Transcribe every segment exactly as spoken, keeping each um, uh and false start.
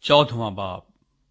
چودھواں باب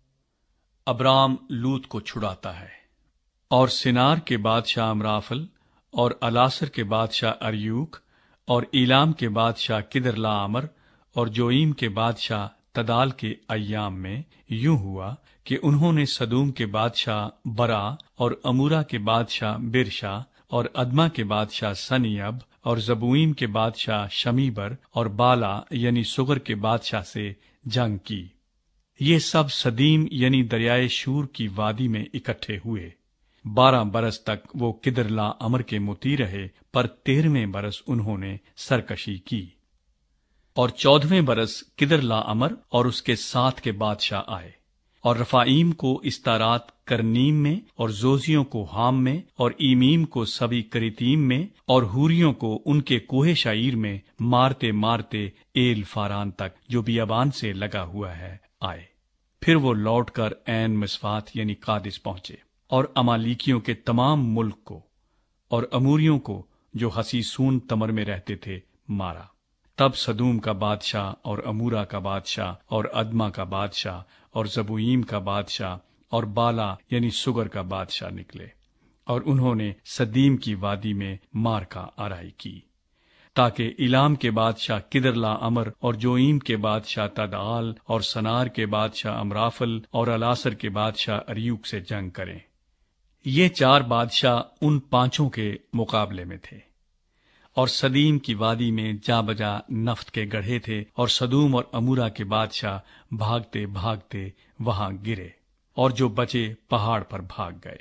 ابرام لوط کو چھڑاتا ہے۔ اور سنار کے بادشاہ امرافل اور الاسر کے بادشاہ اریوک اور ایلام کے بادشاہ کدرلاامر اور جوئیم کے بادشاہ تدال کے ایام میں یوں ہوا کہ انہوں نے سدوم کے بادشاہ برا اور امورا کے بادشاہ برشا اور ادما کے بادشاہ سنیب اور زبوئیم کے بادشاہ شمیبر اور بالا یعنی سگر کے بادشاہ سے جنگ کی۔ یہ سب سدیم یعنی دریائے شور کی وادی میں اکٹھے ہوئے۔ بارہ برس تک وہ کدرلا امر کے مطیع رہے، پر تیرہویں برس انہوں نے سرکشی کی۔ اور چودھویں برس کدرلا امر اور اس کے ساتھ کے بادشاہ آئے، اور رفائیم کو استارات کرنیم میں اور زوزیوں کو حام میں اور ایمیم کو سبی کریتیم میں اور ہوریوں کو ان کے کوہ شعیر میں مارتے مارتے ایل فاران تک جو بیابان سے لگا ہوا ہے آئے۔ پھر وہ لوٹ کر عین مسفات یعنی قادس پہنچے اور امالیکیوں کے تمام ملک کو اور اموریوں کو جو حسیسون تمر میں رہتے تھے مارا۔ تب سدوم کا بادشاہ اور امورا کا بادشاہ اور ادما کا بادشاہ اور زبوئیم کا بادشاہ اور بالا یعنی سگر کا بادشاہ نکلے، اور انہوں نے سدیم کی وادی میں مار کا آرائی کی، تاکہ ایلام کے بادشاہ کدرلا امر اور جوئیم کے بادشاہ تدعال اور سنار کے بادشاہ امرافل اور الاسر کے بادشاہ اریوک سے جنگ کریں۔ یہ چار بادشاہ ان پانچوں کے مقابلے میں تھے، اور سدیم کی وادی میں جا بجا نفت کے گڑھے تھے، اور سدوم اور امورا کے بادشاہ بھاگتے بھاگتے وہاں گرے، اور جو بچے پہاڑ پر بھاگ گئے۔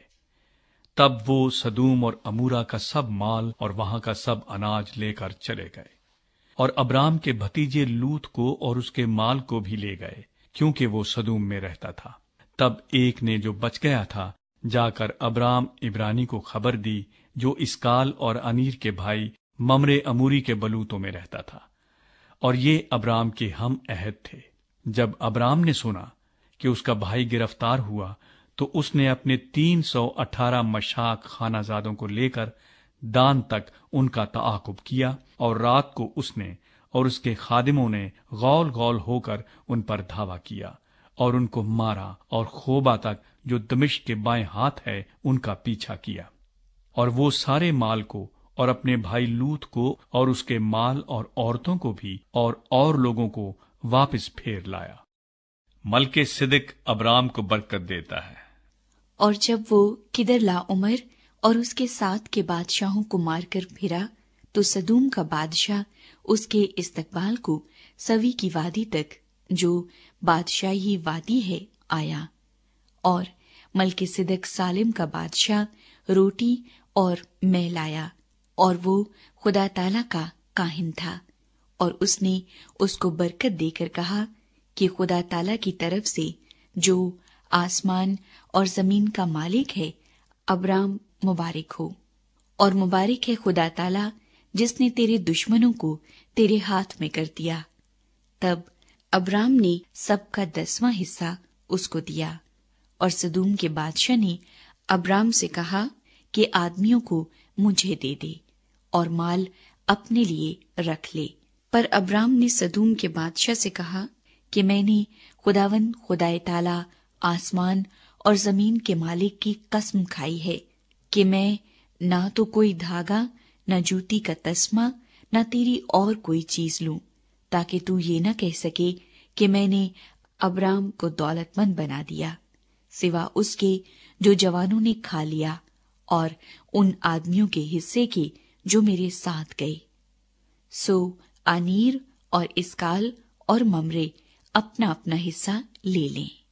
تب وہ سدوم اور امورا کا سب مال اور وہاں کا سب اناج لے کر چلے گئے، اور ابرام کے بھتیجے لوط کو اور اس کے مال کو بھی لے گئے، کیونکہ وہ سدوم میں رہتا تھا۔ تب ایک نے جو بچ گیا تھا جا کر ابرام عبرانی کو خبر دی، جو اسکال اور انیر کے بھائی ممرے اموری کے بلوتوں میں رہتا تھا، اور یہ ابرام کے ہم عہد تھے۔ جب ابرام نے سنا کہ اس کا بھائی گرفتار ہوا، تو اس نے اپنے تین سو اٹھارہ مشاک خانہ زادوں کو لے کر دان تک ان کا تعاقب کیا، اور رات کو اس نے اور اس کے خادموں نے غول غول ہو کر ان پر دھاوا کیا اور ان کو مارا، اور خوبا تک جو دمشق کے بائیں ہاتھ ہے ان کا پیچھا کیا، اور وہ سارے مال کو اور اپنے بھائی لوط کو اور اس کے مال اور عورتوں کو بھی اور اور لوگوں کو واپس پھیر لایا۔ ملک صدق ابرام کو برکت دیتا ہے۔ اور جب وہ کدرلاعمر اور اس کے ساتھ کے بادشاہوں کو مار کر پھرا، تو سدوم کا بادشاہ اس کے استقبال کو سوی کی وادی تک، جو بادشاہی وادی ہے، آیا، اور ملک صدق سالم کا بادشاہ روٹی اور مے لایا، اور وہ خدا تعالی کا کاہن تھا، اور اس نے اس کو برکت دے کر کہا کہ خدا تعالی کی طرف سے جو آسمان اور زمین کا مالک ہے، ابرام مبارک ہو، اور مبارک ہے خدا تعالی جس نے تیرے دشمنوں کو تیرے ہاتھ میں کر دیا۔ تب ابرام نے سب کا دسواں حصہ اس کو دیا، اور سدوم کے بادشاہ نے ابرام سے کہا کہ آدمیوں کو مجھے دے دے اور مال اپنے لیے رکھ لے۔ پر ابرام نے سدوم کے بادشاہ سے کہا کہ میں نے خداوند خدائے تعالی آسمان اور زمین کے مالک کی قسم کھائی ہے کہ میں نہ تو کوئی دھاگا، نہ جوتی کا تسمہ، نہ تیری اور کوئی چیز لوں، تاکہ تو یہ نہ کہہ سکے کہ میں نے ابرام کو دولت مند بنا دیا، سوا اس کے جو جوانوں نے کھا لیا اور ان آدمیوں کے حصے کے جو میرے ساتھ گئے۔ سو انیر اور اسکال اور ممرے اپنا اپنا حصہ لے لیں۔